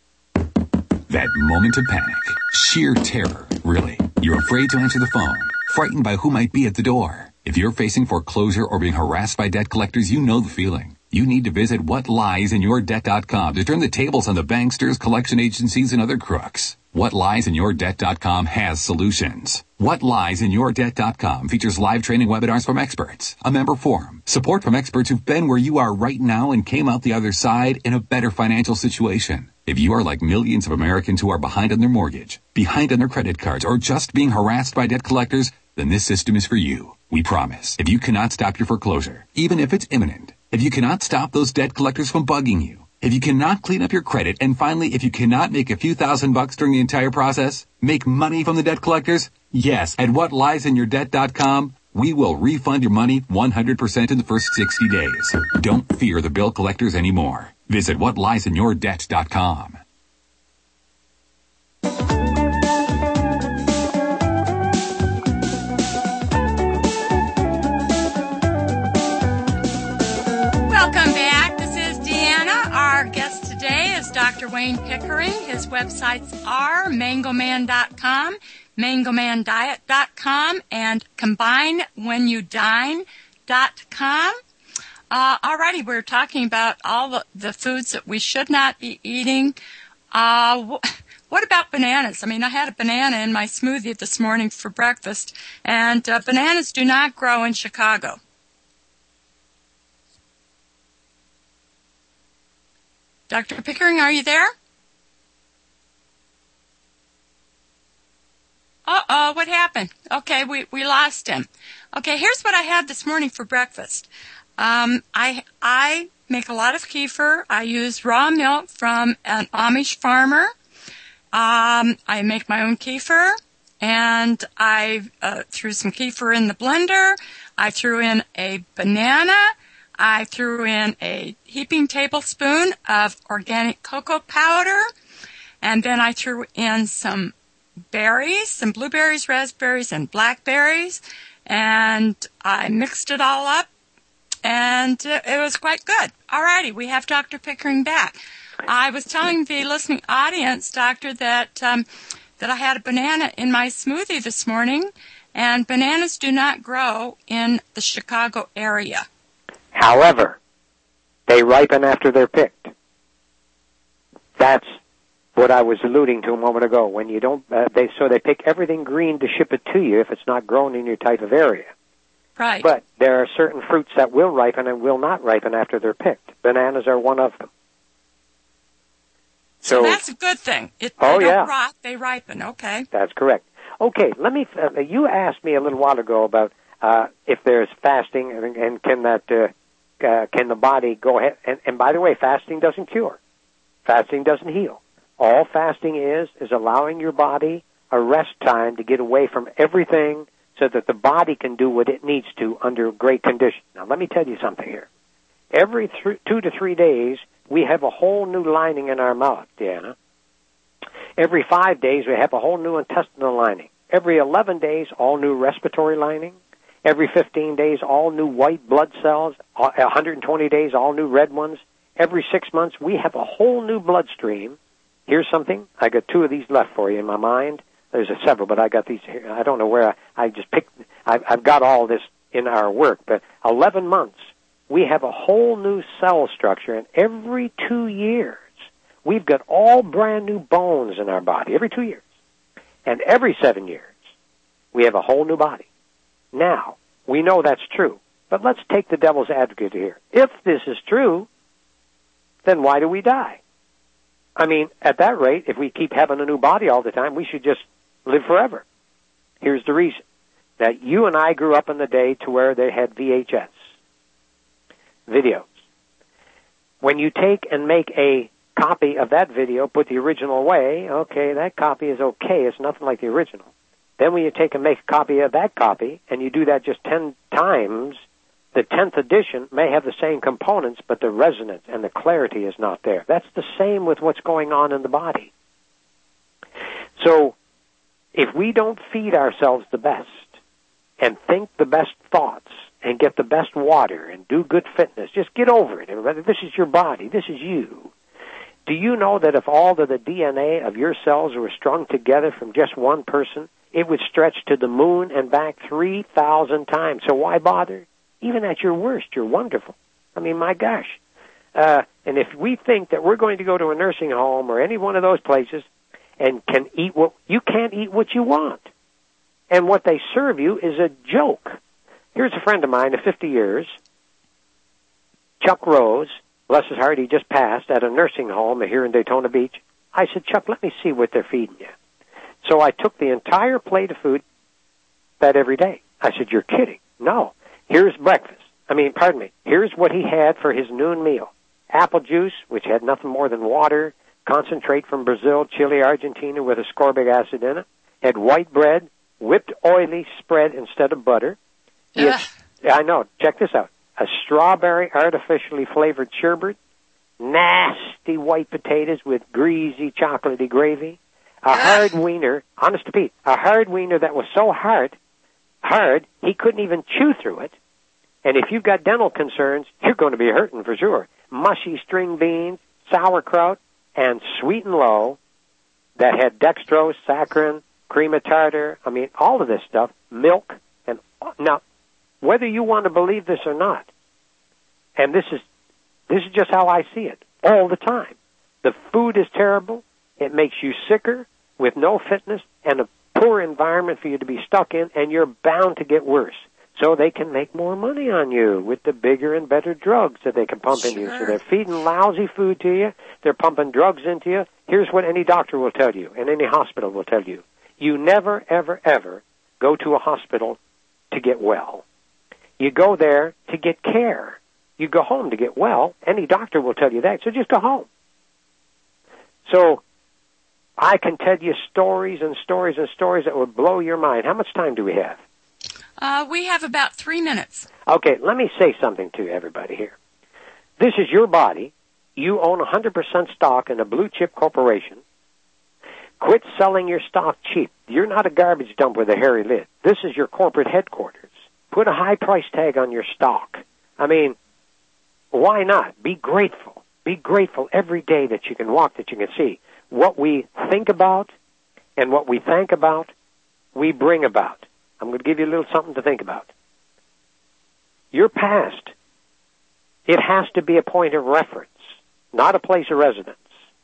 That moment of panic, sheer terror, really. You're afraid to answer the phone, frightened by who might be at the door. If you're facing foreclosure or being harassed by debt collectors, you know the feeling. You need to visit what lies in your debt dot com to turn the tables on the banksters, collection agencies, and other crooks. what lies in your debt dot com has solutions. what lies in your debt dot com features live training webinars from experts, a member forum, support from experts who've been where you are right now and came out the other side in a better financial situation. If you are like millions of Americans who are behind on their mortgage, behind on their credit cards, or just being harassed by debt collectors, then this system is for you. We promise. If you cannot stop your foreclosure, even if it's imminent, if you cannot stop those debt collectors from bugging you, if you cannot clean up your credit, and finally, if you cannot make a few thousand bucks during the entire process, make money from the debt collectors, yes, at what lies in your debt dot com, we will refund your money one hundred percent in the first sixty days. Don't fear the bill collectors anymore. Visit what lies in your debt dot com. Welcome back. This is Deanna. Our guest today is Doctor Wayne Pickering. His websites are mango man dot com, mango man diet dot com, and combine when you dine dot com. Uh, alrighty, we're talking about all the, the foods that we should not be eating. Uh, wh- what about bananas? I mean, I had a banana in my smoothie this morning for breakfast, and uh, bananas do not grow in Chicago. Doctor Pickering, are you there? Uh-oh, what happened? Okay, we, we lost him. Okay, here's what I had this morning for breakfast. Um, I, I make a lot of kefir. I use raw milk from an Amish farmer. Um, I make my own kefir, and I uh, threw some kefir in the blender. I threw in a banana. I threw in a heaping tablespoon of organic cocoa powder, and then I threw in some berries, some blueberries, raspberries, and blackberries, and I mixed it all up. And uh, it was quite good. All righty, we have Doctor Pickering back. I was telling the listening audience, Doctor, that um, that I had a banana in my smoothie this morning, and bananas do not grow in the Chicago area. However, they ripen after they're picked. That's what I was alluding to a moment ago. When you don't, uh, they so they pick everything green to ship it to you if it's not grown in your type of area. Right. But there are certain fruits that will ripen and will not ripen after they're picked. Bananas are one of them. So, so that's a good thing. If oh, they don't yeah. rot, they ripen. Okay. That's correct. Okay, let me. Uh, you asked me a little while ago about uh, if there's fasting and, and can that uh, uh, can the body go ahead. And, and by the way, fasting doesn't cure. Fasting doesn't heal. All fasting is is allowing your body a rest time to get away from everything, so that the body can do what it needs to under great conditions. Now, let me tell you something here. Every th- two to three days, we have a whole new lining in our mouth, Deanna. Every five days, we have a whole new intestinal lining. Every eleven days, all new respiratory lining. Every fifteen days, all new white blood cells. one hundred twenty days, all new red ones. Every six months, we have a whole new bloodstream. Here's something. I got two of these left for you in my mind. There's a several, but I got these here. I don't know where I, I just picked. I've, I've got all this in our work. But eleven months, we have a whole new cell structure, and every two years, we've got all brand new bones in our body. Every two years, and every seven years, we have a whole new body. Now we know that's true, but let's take the devil's advocate here. If this is true, then why do we die? I mean, at that rate, if we keep having a new body all the time, we should just live forever. Here's the reason. That you and I grew up in the day to where they had V H S videos. When you take and make a copy of that video, put the original away, okay, that copy is okay. It's nothing like the original. Then when you take and make a copy of that copy, and you do that just ten times, the tenth edition may have the same components, but the resonance and the clarity is not there. That's the same with what's going on in the body. So, if we don't feed ourselves the best, and think the best thoughts, and get the best water, and do good fitness, just get over it, everybody. This is your body. This is you. Do you know that if all of the D N A of your cells were strung together from just one person, it would stretch to the moon and back three thousand times? So why bother? Even at your worst, you're wonderful. I mean, my gosh. Uh, and if we think that we're going to go to a nursing home or any one of those places and can eat what, you can't eat what you want. And what they serve you is a joke. Here's a friend of mine of fifty years, Chuck Rose, bless his heart, he just passed at a nursing home here in Daytona Beach. I said, Chuck, let me see what they're feeding you. So I took the entire plate of food that every day. I said, you're kidding. No. Here's breakfast. I mean, pardon me. Here's what he had for his noon meal. Apple juice, which had nothing more than water, concentrate from Brazil, Chile, Argentina with ascorbic acid in it. Had white bread, whipped oily spread instead of butter. Had, I know. Check this out. A strawberry artificially flavored sherbet, nasty white potatoes with greasy chocolatey gravy, a hard wiener, honest to Pete, a hard wiener that was so hard, hard, he couldn't even chew through it. And if you've got dental concerns, you're going to be hurting for sure. Mushy string beans, sauerkraut, and sweet and low that had dextrose, saccharin, cream of tartar, I mean, all of this stuff, milk. And now, whether you want to believe this or not, and this is this is just how I see it all the time. The food is terrible. It makes you sicker with no fitness and a poor environment for you to be stuck in, and you're bound to get worse. So they can make more money on you with the bigger and better drugs that they can pump sure. into you. So they're feeding lousy food to you. They're pumping drugs into you. Here's what any doctor will tell you, and any hospital will tell you. You never, ever, ever go to a hospital to get well. You go there to get care. You go home to get well. Any doctor will tell you that, so just go home. So I can tell you stories and stories and stories that would blow your mind. How much time do we have? Uh, we have about three minutes. Okay, let me say something to everybody here. This is your body. You own one hundred percent stock in a blue-chip corporation. Quit selling your stock cheap. You're not a garbage dump with a hairy lid. This is your corporate headquarters. Put a high price tag on your stock. I mean, why not? Be grateful. Be grateful every day that you can walk, that you can see. What we think about and what we thank about, we bring about. I'm going to give you a little something to think about. Your past, it has to be a point of reference, not a place of residence.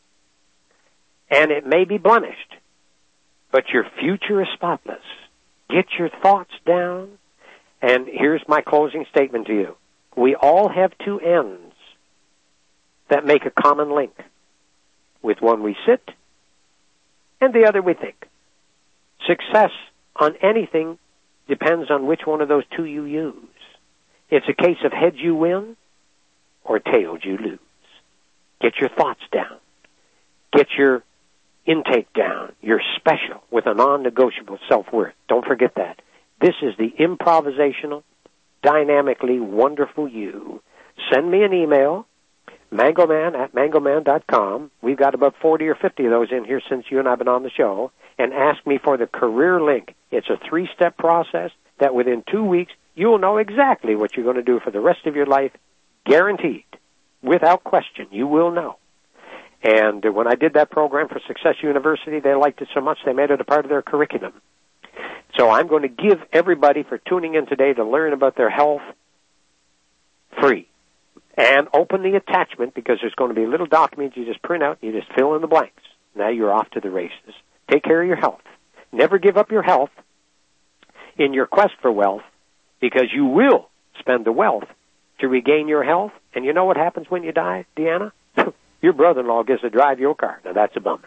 And it may be blemished, but your future is spotless. Get your thoughts down And here's my closing statement to you. We all have two ends that make a common link. With one we sit, and the other we think. Success on anything depends on which one of those two you use. It's a case of heads you win, or tails you lose. Get your thoughts down. Get your intake down. You're special with a non-negotiable self-worth. Don't forget that. This is the improvisational, dynamically wonderful you. Send me an email, mangoman at mangoman dot com. We've got about forty or fifty of those in here since you and I have been on the show. And ask me for the career link. It's a three-step process that within two weeks you will know exactly what you're going to do for the rest of your life. Guaranteed. Without question. You will know. And when I did that program for Success University, they liked it so much they made it a part of their curriculum. So I'm going to give everybody for tuning in today to learn about their health free. And open the attachment because there's going to be a little document you just print out and you just fill in the blanks. Now you're off to the races. Take care of your health. Never give up your health in your quest for wealth because you will spend the wealth to regain your health. And you know what happens when you die, Deanna? Your brother-in-law gets to drive your car. Now that's a bummer.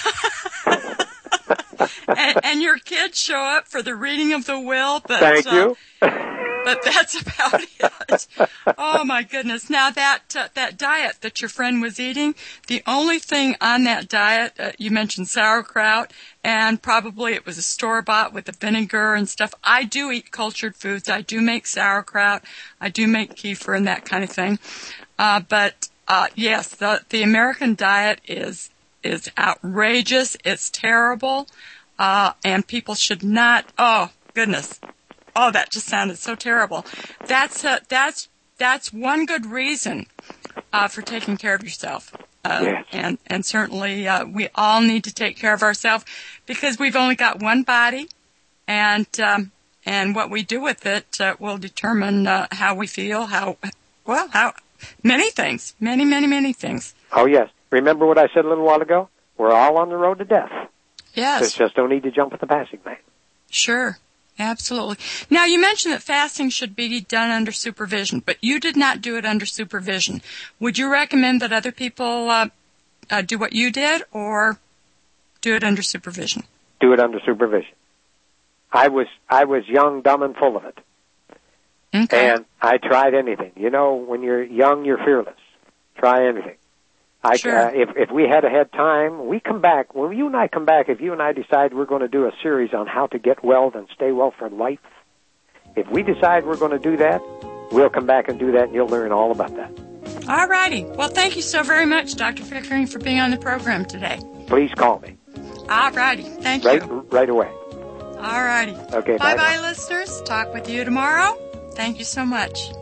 and, and your kids show up for the reading of the will. But, Thank uh, you. But that's about it. Oh my goodness! Now that uh, that diet that your friend was eating, the only thing on that diet, uh, you mentioned sauerkraut, and probably it was a store bought with the vinegar and stuff. I do eat cultured foods. I do make sauerkraut. I do make kefir and that kind of thing. Uh, but uh, yes, the the American diet is is outrageous. It's terrible, uh, and people should not. Oh goodness. Oh, that just sounded so terrible. That's uh, that's that's one good reason uh, for taking care of yourself, uh, yes. and and certainly uh, we all need to take care of ourselves because we've only got one body, and um, and what we do with it uh, will determine uh, how we feel, how well, how many things, many many many things. Oh yes, remember what I said a little while ago? We're all on the road to death. Yes, There's just no need to jump at the passing lane. Sure. Absolutely. Now, you mentioned that fasting should be done under supervision, but you did not do it under supervision. Would you recommend that other people uh, uh, do what you did or do it under supervision? Do it under supervision. I was I was young, dumb, and full of it. Okay. And I tried anything. You know, when you're young, you're fearless. Try anything. I, sure. uh, if, if we had had time, we come back. When you and I come back, if you and I decide we're going to do a series on how to get well and stay well for life, if we decide we're going to do that, we'll come back and do that, and you'll learn all about that. All righty. Well, thank you so very much, Doctor Pickering, for being on the program today. Please call me. All righty. Thank right, you. Right away. All righty. Okay, bye-bye, bye. listeners. Talk with you tomorrow. Thank you so much.